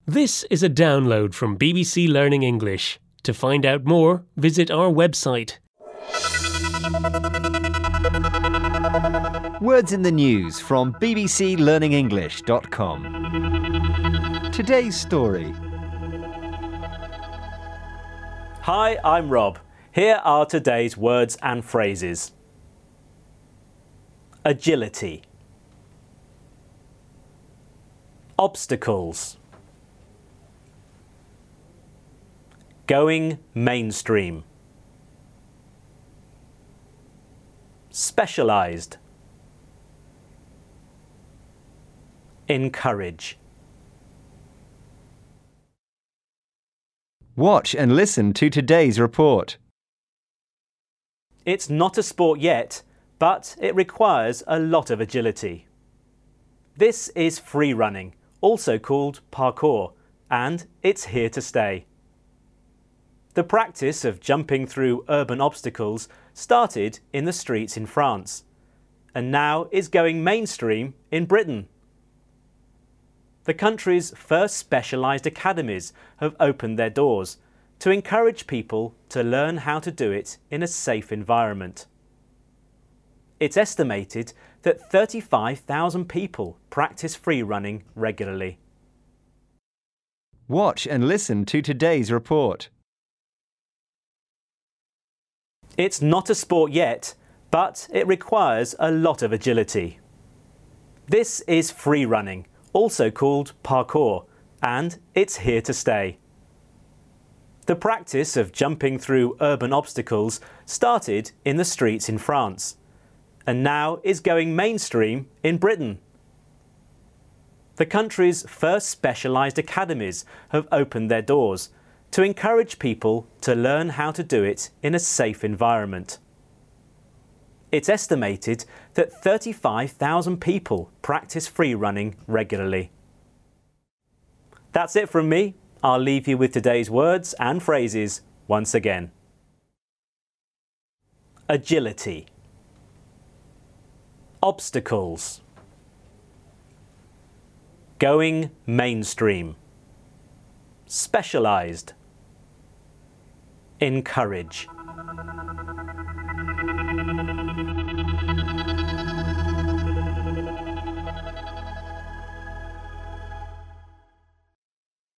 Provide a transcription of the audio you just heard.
This is a download from BBC Learning English. To find out more, visit our website. Words in the news from bbclearningenglish.com. Today's story. Hi, I'm Rob. Here are today's words and phrases. Agility. Obstacles. Going mainstream. Specialised. Encourage. Watch and listen to today's report. It's not a sport yet, but it requires a lot of agility. This is free running, also called parkour, and it's here to stay. The practice of jumping through urban obstacles started in the streets in France, and now is going mainstream in Britain. The country's first specialised academies have opened their doors to encourage people to learn how to do it in a safe environment. It's estimated that 35,000 people practice free running regularly. Watch and listen to today's report. It's not a sport yet, but it requires a lot of agility. This is free running, also called parkour, and it's here to stay. The practice of jumping through urban obstacles started in the streets in France, and now is going mainstream in Britain. The country's first specialised academies have opened their doors to encourage people to learn how to do it in a safe environment. It's estimated that 35,000 people practice free running regularly. That's it from me. I'll leave you with today's words and phrases once again. Agility. Obstacles. Going mainstream. Specialised. Encourage.